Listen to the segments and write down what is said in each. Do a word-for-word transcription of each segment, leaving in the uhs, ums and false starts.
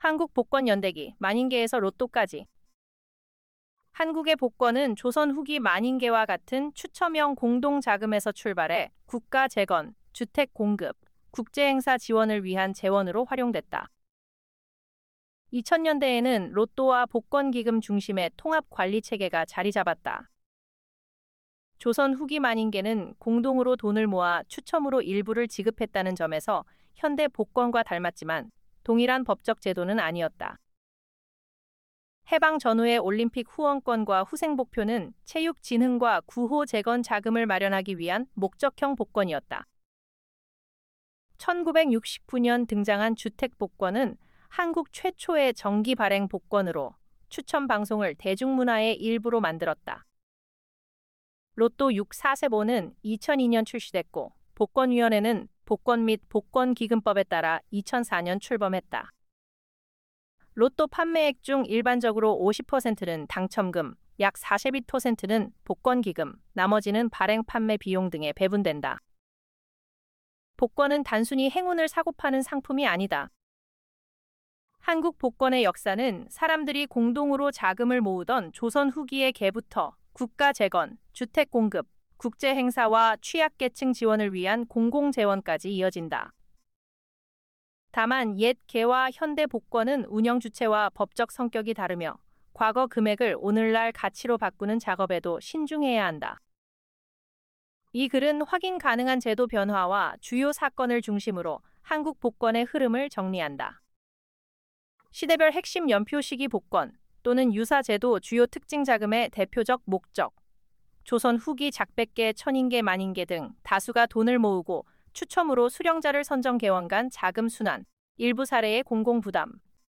한국 복권 연대기, 만인계에서 로또까지. 한국의 복권은 조선 후기 만인계와 같은 추첨형 공동자금에서 출발해 국가 재건, 주택 공급, 국제행사 지원을 위한 재원으로 활용됐다. 이천 년대에는 로또와 복권기금 중심의 통합관리체계가 자리 잡았다. 조선 후기 만인계는 공동으로 돈을 모아 추첨으로 일부를 지급했다는 점에서 현대 복권과 닮았지만 동일한 법적 제도는 아니었다. 해방 전후의 올림픽 후원권과 후생복표는 체육 진흥과 구호 재건 자금을 마련하기 위한 목적형 복권이었다. 천구백육십구 년 등장한 주택복권은 한국 최초의 정기 발행 복권으로 추첨 방송을 대중문화의 일부로 만들었다. 로또 육사세보는 이천이 년 출시됐고 복권위원회는 복권 및 복권기금법에 따라 이천사 년 출범했다. 로또 판매액 중 일반적으로 오십 퍼센트는 당첨금, 약 사십이 퍼센트는 복권기금, 나머지는 발행 판매 비용 등에 배분된다. 복권은 단순히 행운을 사고 파는 상품이 아니다. 한국 복권의 역사는 사람들이 공동으로 자금을 모으던 조선 후기의 개부터 국가 재건, 주택 공급, 국제 행사와 취약계층 지원을 위한 공공재원까지 이어진다. 다만 옛 개와 현대 복권은 운영 주체와 법적 성격이 다르며 과거 금액을 오늘날 가치로 바꾸는 작업에도 신중해야 한다. 이 글은 확인 가능한 제도 변화와 주요 사건을 중심으로 한국 복권의 흐름을 정리한다. 시대별 핵심 연표 시기 복권 또는 유사제도 주요 특징 자금의 대표적 목적. 조선 후기 작백계, 천인계, 만인계 등 다수가 돈을 모으고 추첨으로 수령자를 선정 개원 간 자금 순환, 일부 사례의 공공부담.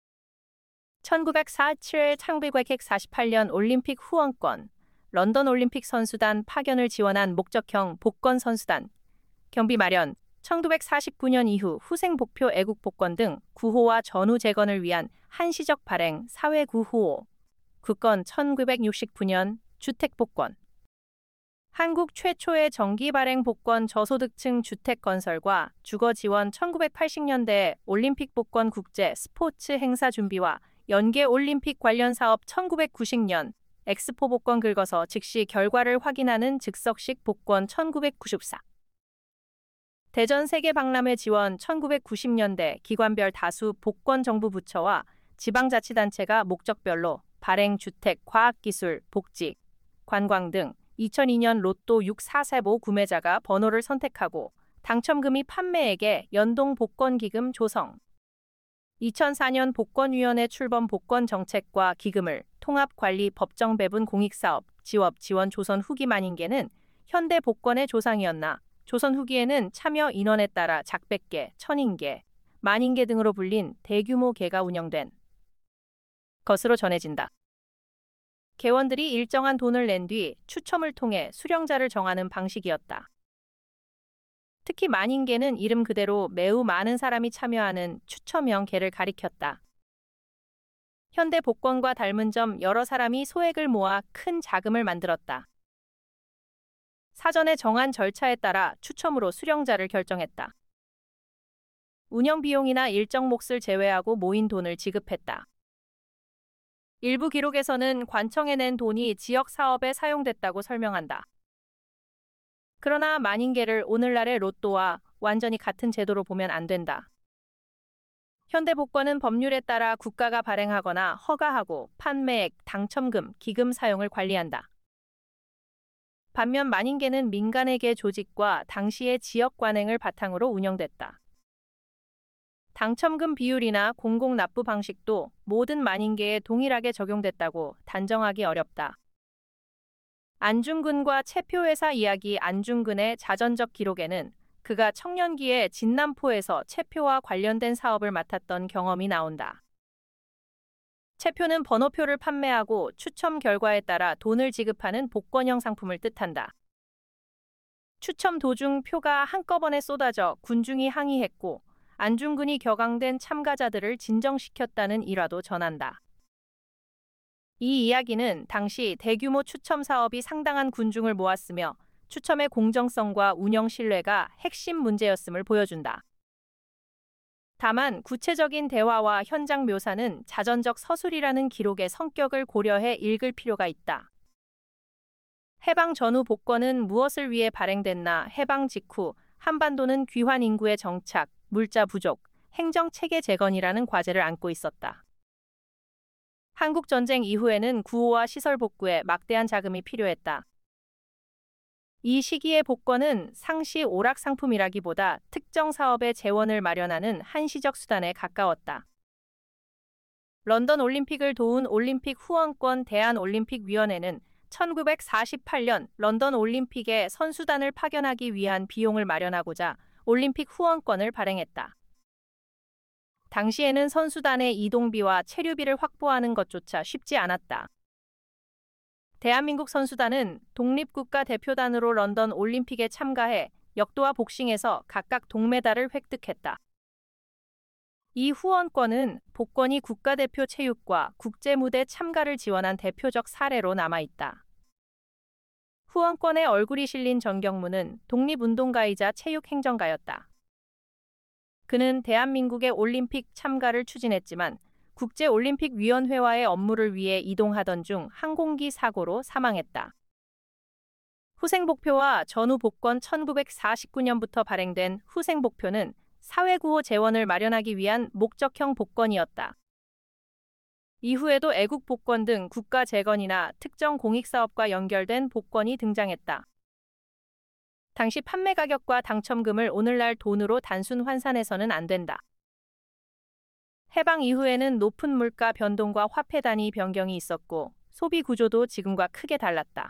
천구백사십칠 천구백사십팔 년 올림픽 후원권, 런던 올림픽 선수단 파견을 지원한 목적형 복권 선수단, 경비 마련, 천구백사십구 년 이후 후생복표 애국복권 등 구호와 전후 재건을 위한 한시적 발행 사회구호, 국건 천구백육십구 년 주택복권. 한국 최초의 정기 발행 복권 저소득층 주택 건설과 주거 지원 천구백팔십 년대 올림픽 복권 국제 스포츠 행사 준비와 연계 올림픽 관련 사업 천구백구십 년 엑스포 복권 긁어서 즉시 결과를 확인하는 즉석식 복권 천구백구십사. 대전 세계 박람회 지원 천구백구십 년대 기관별 다수 복권 정부 부처와 지방자치단체가 목적별로 발행 주택, 과학기술, 복지, 관광 등 이천이 년 로또 육사세보 구매자가 번호를 선택하고 당첨금이 판매액에 연동 복권기금 조성. 이천사 년 복권위원회 출범 복권정책과 기금을 통합관리 법정 배분 공익사업, 지업 지원 조선 후기 만인계는 현대 복권의 조상이었나 조선 후기에는 참여 인원에 따라 작백계, 천인계, 만인계 등으로 불린 대규모 계가 운영된 것으로 전해진다. 개원들이 일정한 돈을 낸 뒤 추첨을 통해 수령자를 정하는 방식이었다. 특히 만인계는 이름 그대로 매우 많은 사람이 참여하는 추첨형 계를 가리켰다. 현대 복권과 닮은 점 여러 사람이 소액을 모아 큰 자금을 만들었다. 사전에 정한 절차에 따라 추첨으로 수령자를 결정했다. 운영 비용이나 일정 몫을 제외하고 모인 돈을 지급했다. 일부 기록에서는 관청에 낸 돈이 지역 사업에 사용됐다고 설명한다. 그러나 만인계를 오늘날의 로또와 완전히 같은 제도로 보면 안 된다. 현대 복권은 법률에 따라 국가가 발행하거나 허가하고 판매액, 당첨금, 기금 사용을 관리한다. 반면 만인계는 민간에게 조직과 당시의 지역 관행을 바탕으로 운영됐다. 당첨금 비율이나 공공납부 방식도 모든 만인계에 동일하게 적용됐다고 단정하기 어렵다. 안중근과 채표회사 이야기. 안중근의 자전적 기록에는 그가 청년기에 진남포에서 채표와 관련된 사업을 맡았던 경험이 나온다. 채표는 번호표를 판매하고 추첨 결과에 따라 돈을 지급하는 복권형 상품을 뜻한다. 추첨 도중 표가 한꺼번에 쏟아져 군중이 항의했고 안중근이 격앙된 참가자들을 진정시켰다는 일화도 전한다. 이 이야기는 당시 대규모 추첨 사업이 상당한 군중을 모았으며 추첨의 공정성과 운영 신뢰가 핵심 문제였음을 보여준다. 다만 구체적인 대화와 현장 묘사는 자전적 서술이라는 기록의 성격을 고려해 읽을 필요가 있다. 해방 전후 복권은 무엇을 위해 발행됐나? 해방 직후 한반도는 귀환 인구의 정착, 물자 부족, 행정체계 재건이라는 과제를 안고 있었다. 한국전쟁 이후에는 구호와 시설 복구에 막대한 자금이 필요했다. 이 시기의 복권은 상시 오락 상품이라기보다 특정 사업의 재원을 마련하는 한시적 수단에 가까웠다. 런던 올림픽을 도운 올림픽 후원권 대한올림픽위원회는 천구백사십팔 년 런던 올림픽에 선수단을 파견하기 위한 비용을 마련하고자 올림픽 후원권을 발행했다. 당시에는 선수단의 이동비와 체류비를 확보하는 것조차 쉽지 않았다. 대한민국 선수단은 독립국가 대표단으로 런던 올림픽에 참가해 역도와 복싱에서 각각 동메달을 획득했다. 이 후원권은 복권이 국가대표 체육과 국제무대 참가를 지원한 대표적 사례로 남아있다. 후원권에 얼굴이 실린 정경무는 독립운동가이자 체육행정가였다. 그는 대한민국의 올림픽 참가를 추진했지만 국제올림픽위원회와의 업무를 위해 이동하던 중 항공기 사고로 사망했다. 후생복표와 전후 복권 천구백사십구 년부터 발행된 후생복표는 사회구호 재원을 마련하기 위한 목적형 복권이었다. 이후에도 애국복권 등 국가재건이나 특정 공익사업과 연결된 복권이 등장했다. 당시 판매 가격과 당첨금을 오늘날 돈으로 단순 환산해서는 안 된다. 해방 이후에는 높은 물가 변동과 화폐 단위 변경이 있었고 소비 구조도 지금과 크게 달랐다.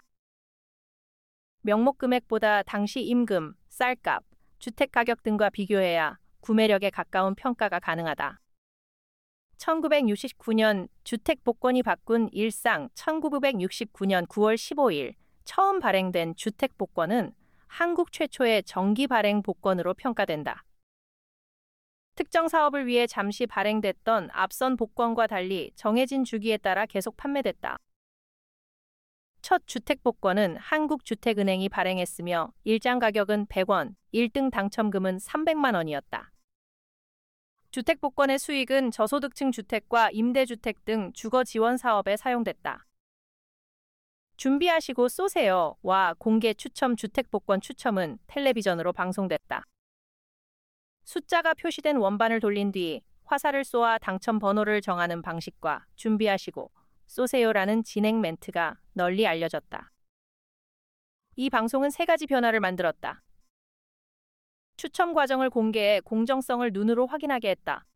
명목 금액보다 당시 임금, 쌀값, 주택 가격 등과 비교해야 구매력에 가까운 평가가 가능하다. 천구백육십구 년 주택 복권이 바꾼 일상 천구백육십구 년 구월 십오일 처음 발행된 주택 복권은 한국 최초의 정기 발행 복권으로 평가된다. 특정 사업을 위해 잠시 발행됐던 앞선 복권과 달리 정해진 주기에 따라 계속 판매됐다. 첫 주택복권은 한국주택은행이 발행했으며 일 장 가격은 백 원, 일 등 당첨금은 삼백만 원이었다. 주택복권의 수익은 저소득층 주택과 임대주택 등 주거지원 사업에 사용됐다. 준비하시고 쏘세요와 공개 추첨 주택복권 추첨은 텔레비전으로 방송됐다. 숫자가 표시된 원반을 돌린 뒤 화살을 쏘아 당첨 번호를 정하는 방식과 준비하시고 쏘세요라는 진행 멘트가 널리 알려졌다. 이 방송은 세 가지 변화를 만들었다. 추첨 과정을 공개해 공정성을 눈으로 확인하게 했다.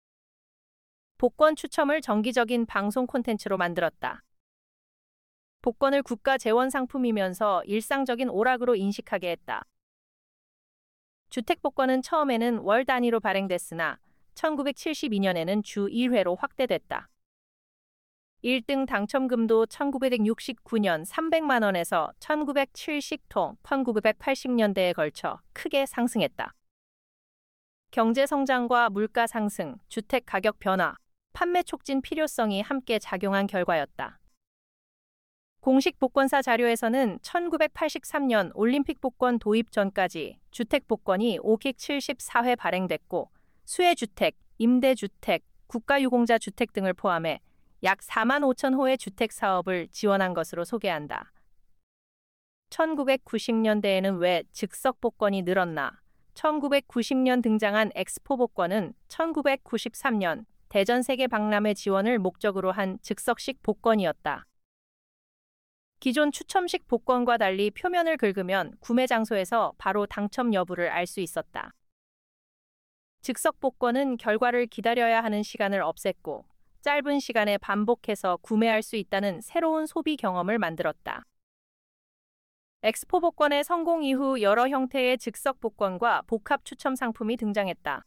복권 추첨을 정기적인 방송 콘텐츠로 만들었다. 복권을 국가 재원 상품이면서 일상적인 오락으로 인식하게 했다. 주택복권은 처음에는 월 단위로 발행됐으나 천구백칠십이 년에는 주 일 회로 확대됐다. 일 등 당첨금도 천구백육십구 년 삼백만 원에서 천구백칠십 통 천구백팔십 년대에 걸쳐 크게 상승했다. 경제 성장과 물가 상승, 주택 가격 변화, 판매 촉진 필요성이 함께 작용한 결과였다. 공식 복권사 자료에서는 천구백팔십삼 년 올림픽 복권 도입 전까지 주택 복권이 오백칠십사 회 발행됐고 수혜주택, 임대주택, 국가유공자 주택 등을 포함해 약 사만 오천 호의 주택 사업을 지원한 것으로 소개한다. 천구백구십 년대에는 왜 즉석 복권이 늘었나? 천구백구십 년 등장한 엑스포 복권은 천구백구십삼 년 대전 세계 박람회 지원을 목적으로 한 즉석식 복권이었다. 기존 추첨식 복권과 달리 표면을 긁으면 구매 장소에서 바로 당첨 여부를 알 수 있었다. 즉석 복권은 결과를 기다려야 하는 시간을 없앴고 짧은 시간에 반복해서 구매할 수 있다는 새로운 소비 경험을 만들었다. 엑스포 복권의 성공 이후 여러 형태의 즉석 복권과 복합 추첨 상품이 등장했다.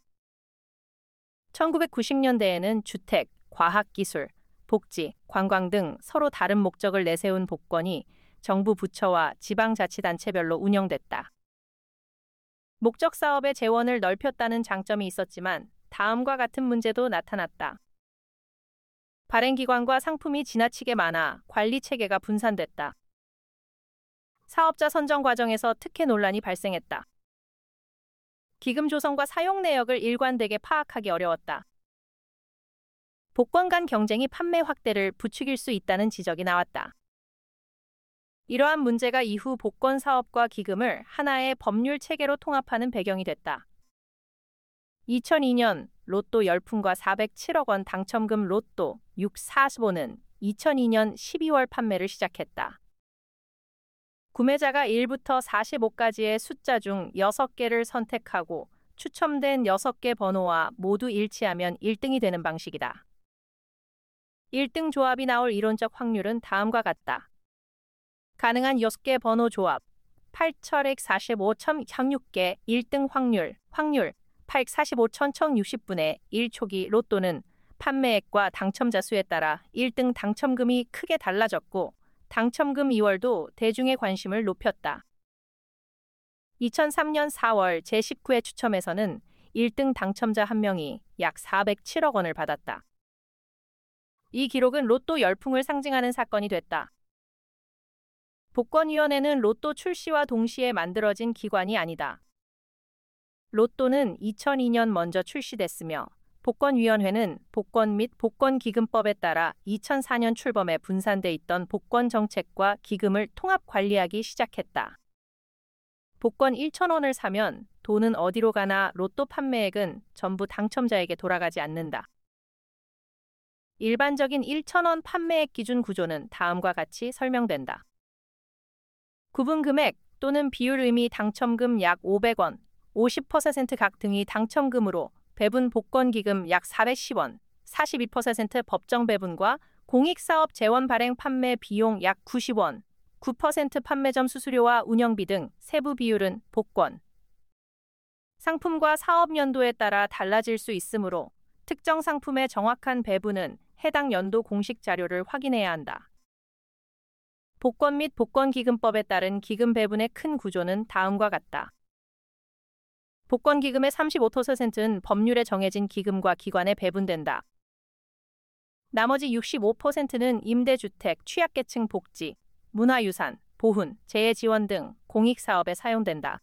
천구백구십 년대에는 주택, 과학기술, 복지, 관광 등 서로 다른 목적을 내세운 복권이 정부 부처와 지방자치단체별로 운영됐다. 목적 사업의 재원을 넓혔다는 장점이 있었지만 다음과 같은 문제도 나타났다. 발행기관과 상품이 지나치게 많아 관리 체계가 분산됐다. 사업자 선정 과정에서 특혜 논란이 발생했다. 기금 조성과 사용 내역을 일관되게 파악하기 어려웠다. 복권 간 경쟁이 판매 확대를 부추길 수 있다는 지적이 나왔다. 이러한 문제가 이후 복권 사업과 기금을 하나의 법률 체계로 통합하는 배경이 됐다. 이천이 년 로또 열풍과 사백칠억 원 당첨금 로또 육백사십오는 이천이 년 십이월 판매를 시작했다. 구매자가 일부터 사십오까지의 숫자 중 여섯 개를 선택하고 추첨된 여섯 개 번호와 모두 일치하면 일 등이 되는 방식이다. 일 등 조합이 나올 이론적 확률은 다음과 같다. 가능한 여섯 개 번호 조합 팔천백사십오 점 영육 개 일 등 확률 확률 팔백사십오 천 천육십 분의 일 초기 로또는 판매액과 당첨자 수에 따라 일 등 당첨금이 크게 달라졌고 당첨금 이월도 대중의 관심을 높였다. 이천삼 년 사월 제십구 회 추첨에서는 일 등 당첨자 한 명이 약 사백칠억 원을 받았다. 이 기록은 로또 열풍을 상징하는 사건이 됐다. 복권위원회는 로또 출시와 동시에 만들어진 기관이 아니다. 로또는 이천이 년 먼저 출시됐으며 복권위원회는 복권 및 복권기금법에 따라 이천사 년 출범해 분산돼 있던 복권 정책과 기금을 통합 관리하기 시작했다. 복권 천 원을 사면 돈은 어디로 가나 로또 판매액은 전부 당첨자에게 돌아가지 않는다. 일반적인 천 원 판매액 기준 구조는 다음과 같이 설명된다. 구분 금액 또는 비율 의미 당첨금 약 오백 원, 오십 퍼센트 각 등이 당첨금으로 배분 복권기금 약 사백십 원, 사십이 퍼센트 법정 배분과 공익사업 재원 발행 판매 비용 약 구십 원, 구 퍼센트 판매점 수수료와 운영비 등 세부 비율은 복권 상품과 사업 연도에 따라 달라질 수 있으므로 특정 상품의 정확한 배분은 해당 연도 공식 자료를 확인해야 한다. 복권 및 복권기금법에 따른 기금 배분의 큰 구조는 다음과 같다. 복권기금의 삼십오 퍼센트는 법률에 정해진 기금과 기관에 배분된다. 나머지 육십오 퍼센트는 임대주택, 취약계층 복지, 문화유산, 보훈, 재해지원 등 공익사업에 사용된다.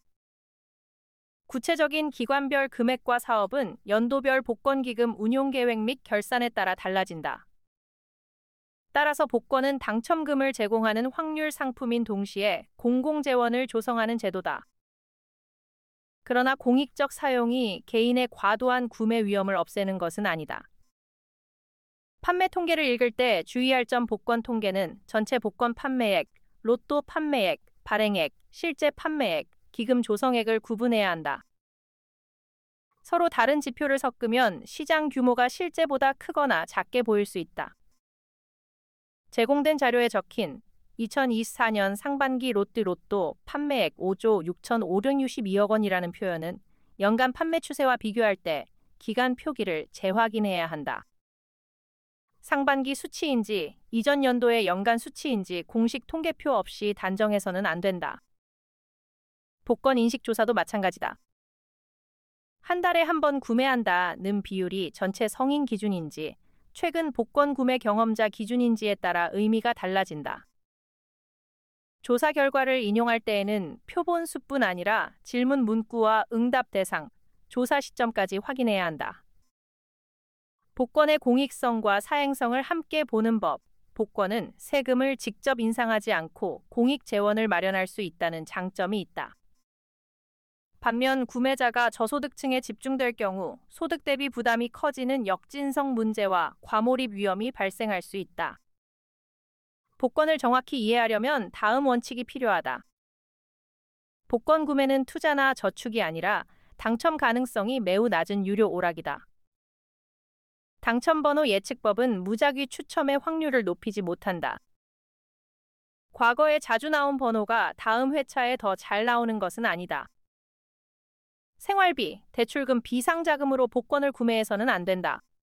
구체적인 기관별 금액과 사업은 연도별 복권기금 운용계획 및 결산에 따라 달라진다. 따라서 복권은 당첨금을 제공하는 확률 상품인 동시에 공공재원을 조성하는 제도다. 그러나 공익적 사용이 개인의 과도한 구매 위험을 없애는 것은 아니다. 판매 통계를 읽을 때 주의할 점 복권 통계는 전체 복권 판매액, 로또 판매액, 발행액, 실제 판매액, 기금 조성액을 구분해야 한다. 서로 다른 지표를 섞으면 시장 규모가 실제보다 크거나 작게 보일 수 있다. 제공된 자료에 적힌 이천이십사 년 상반기 롯데 로또 판매액 오조 육천오백육십이억 원이라는 표현은 연간 판매 추세와 비교할 때 기간 표기를 재확인해야 한다. 상반기 수치인지 이전 연도의 연간 수치인지 공식 통계표 없이 단정해서는 안 된다. 복권 인식조사도 마찬가지다. 한 달에 한 번 구매한다는 비율이 전체 성인 기준인지 최근 복권 구매 경험자 기준인지에 따라 의미가 달라진다. 조사 결과를 인용할 때에는 표본 수뿐 아니라 질문 문구와 응답 대상, 조사 시점까지 확인해야 한다. 복권의 공익성과 사행성을 함께 보는 법. 복권은 세금을 직접 인상하지 않고 공익 재원을 마련할 수 있다는 장점이 있다. 반면 구매자가 저소득층에 집중될 경우 소득 대비 부담이 커지는 역진성 문제와 과몰입 위험이 발생할 수 있다. 복권을 정확히 이해하려면 다음 원칙이 필요하다. 복권 구매는 투자나 저축이 아니라 당첨 가능성이 매우 낮은 유료 오락이다. 당첨번호 예측법은 무작위 추첨의 확률을 높이지 못한다. 과거에 자주 나온 번호가 다음 회차에 더 잘 나오는 것은 아니다. 생활비, 대출금 비상자금으로 복권을 구매해서는 안 된다.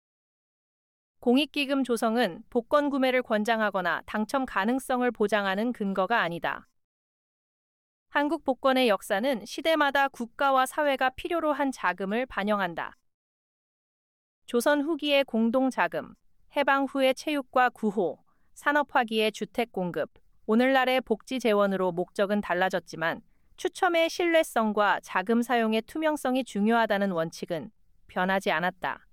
공익기금 조성은 복권 구매를 권장하거나 당첨 가능성을 보장하는 근거가 아니다. 한국 복권의 역사는 시대마다 국가와 사회가 필요로 한 자금을 반영한다. 조선 후기의 공동자금, 해방 후의 체육과 구호, 산업화기의 주택 공급, 오늘날의 복지 재원으로 목적은 달라졌지만 추첨의 신뢰성과 자금 사용의 투명성이 중요하다는 원칙은 변하지 않았다.